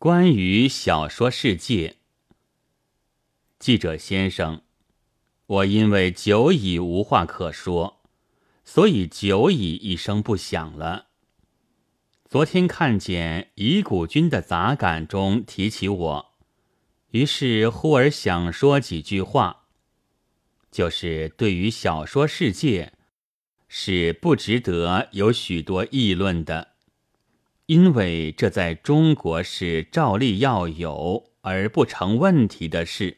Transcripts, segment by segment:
关于小说世界，记者先生，我因为久已无话可说，所以久已一声不响了。昨天看见乙骨君的杂感中提起我，于是忽而想说几句话，就是对于小说世界是不值得有许多议论的。因为这在中国是照例要有而不成问题的事。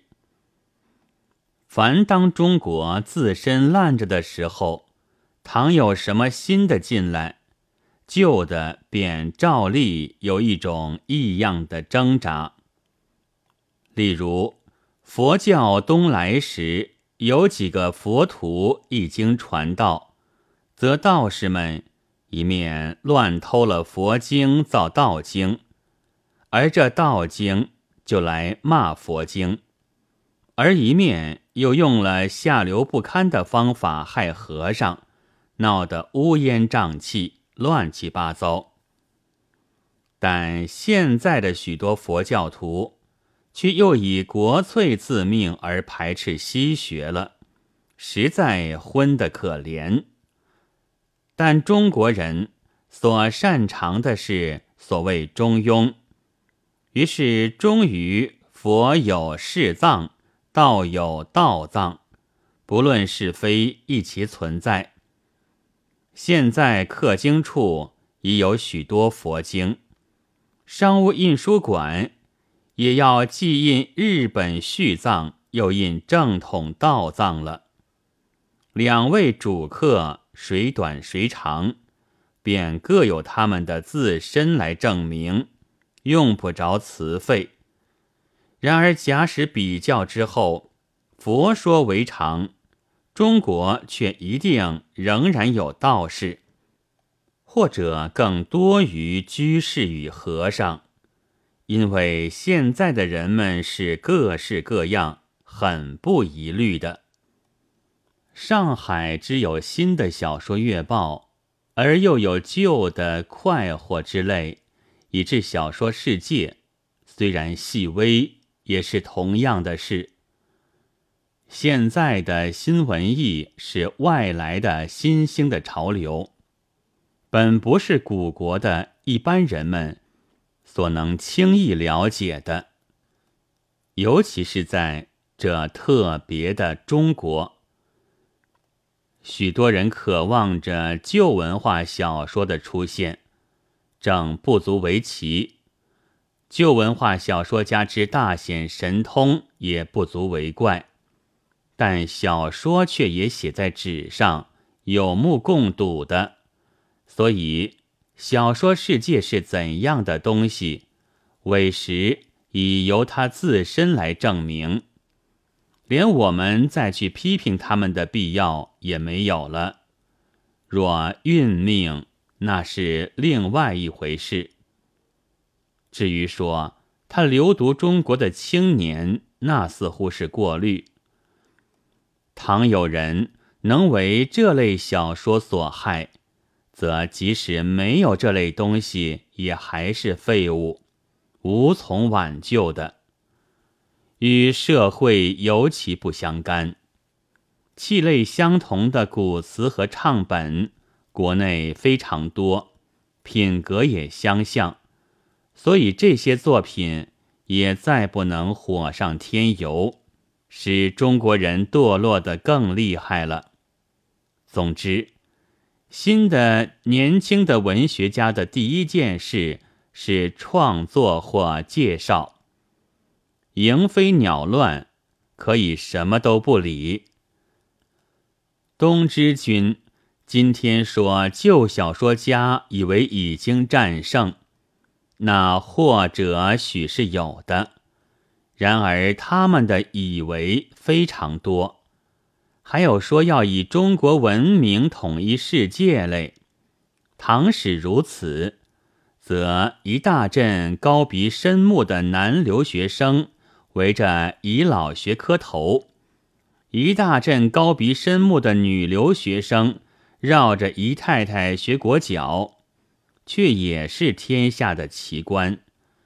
凡当中国自身烂着的时候，倘有什么新的进来，旧的便照例有一种异样的挣扎。例如佛教东来时，有几个佛徒一经传道，则道士们一面乱偷了佛经造道经，而这道经就来骂佛经，而一面又用了下流不堪的方法害和尚，闹得乌烟瘴气，乱七八糟。但现在的许多佛教徒却又以国粹自命而排斥西学了，实在昏得可怜。但中国人所擅长的是所谓中庸，于是终于佛有释藏，道有道藏，不论是非一齐存在。现在刻经处已有许多佛经，商务印书馆也要既印日本续藏，又印正统道藏了。两位主客谁短谁长，便各有他们的自身来证明，用不着辞费。然而假使比较之后，佛说为常，中国却一定仍然有道士，或者更多于居士与和尚，因为现在的人们是各式各样，很不一律的。上海只有新的小说月报，而又有旧的快活之类，以致小说世界虽然细微，也是同样的事。现在的新文艺是外来的新兴的潮流，本不是古国的一般人们所能轻易了解的，尤其是在这特别的中国。许多人渴望着旧文化小说的出现，正不足为奇；旧文化小说家之大显神通也不足为怪。但小说却也写在纸上，有目共睹的，所以小说世界是怎样的东西，委实已由它自身来证明，连我们再去批评他们的必要也没有了。若运命，那是另外一回事。至于说他流毒中国的青年，那似乎是过虑。倘有人能为这类小说所害，则即使没有这类东西，也还是废物，无从挽救的，与社会尤其不相干。气类相同的古词和唱本，国内非常多，品格也相像，所以这些作品也再不能火上添油，使中国人堕落得更厉害了。总之，新的年轻的文学家的第一件事是创作或介绍。蝇飞鸟乱，可以什么都不理。东之君今天说旧小说家以为已经战胜，那或者许是有的，然而他们的以为非常多。还有说要以中国文明统一世界类，倘使如此，则一大阵高鼻深目的男留学生围着遗老学磕头，一大阵高鼻深目的女留学生绕着姨太太学裹脚，却也是天下的奇观。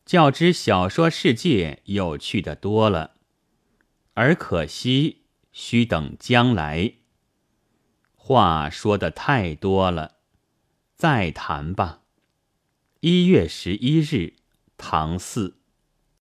较之小说世界有趣的多了，而可惜须等将来。话说的太多了，再谈吧。1月11日，唐4。